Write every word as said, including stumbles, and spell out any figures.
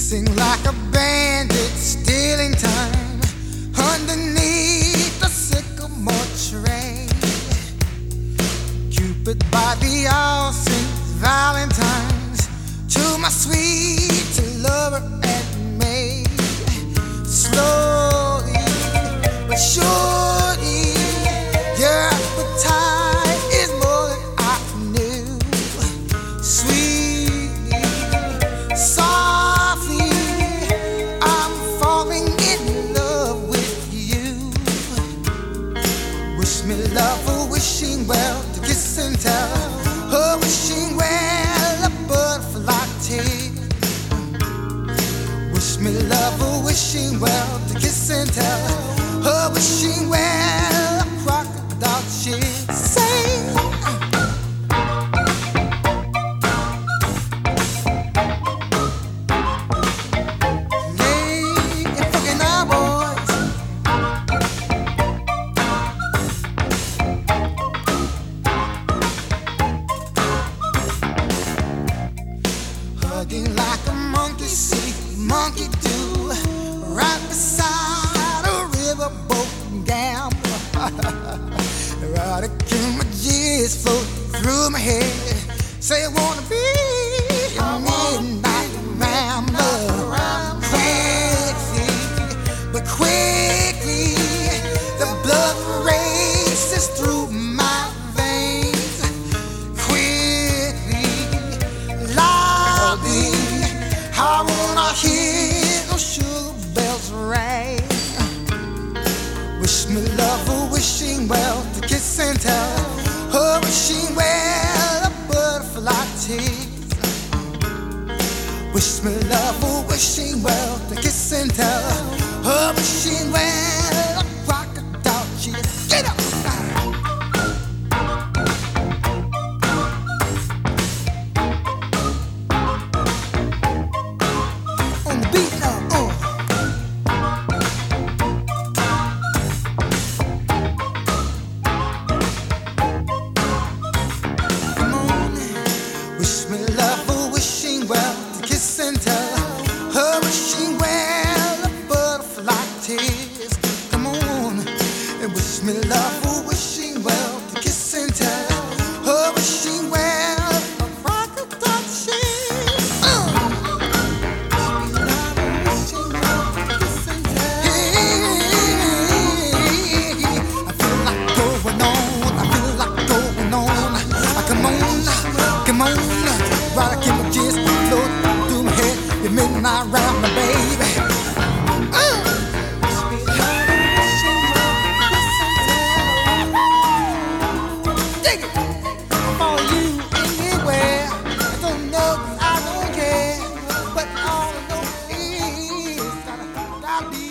Sing like a bandit, stealing time underneath the sycamore tree. Cupid by the all saints Valentine's to my sweet lover and me. Slowly but surely, your appetite is more than I knew. Sweetly, softly, I'm falling in love with you. Wish me love, oh, wishing well to kiss and tell. Oh, wishing well, a butterfly tale. Wish me love, oh, wishing well to kiss and tell. Oh, wishing well, a crocodile chill. Sing. Hugging like a monkey see, monkey do, right beside a riverboat gambler. Erotic images float through my head. Say I wanna be a midnight rambler. Quickly, but quickly, the blood races through my veins. Quickly, loudly, I wanna hear those sugar bells ring. Wish me love, oh, wishing well to kiss and tell. Oh, wishing well, a butterfly tease. Wish me love, oh, wishing well to kiss and tell. Oh, wishing well, a crocodile cheese. Get up! On the beat now, oh. Come on, wish me love, oh, wishing well to kiss and tell. Oh, wishing well, a butterfly tears. Come on, and wish me love, oh, wishing well to kiss and tell. Oh, wishing well, a crocodile cheese. Uh. I feel like going on, I feel like going on. Come on, come on, while I keep my jizz float through my head. You midnight round my baby. Uh. Dig it. I'll follow you anywhere. I don't know, I don't care, but all I know is that I gotta be.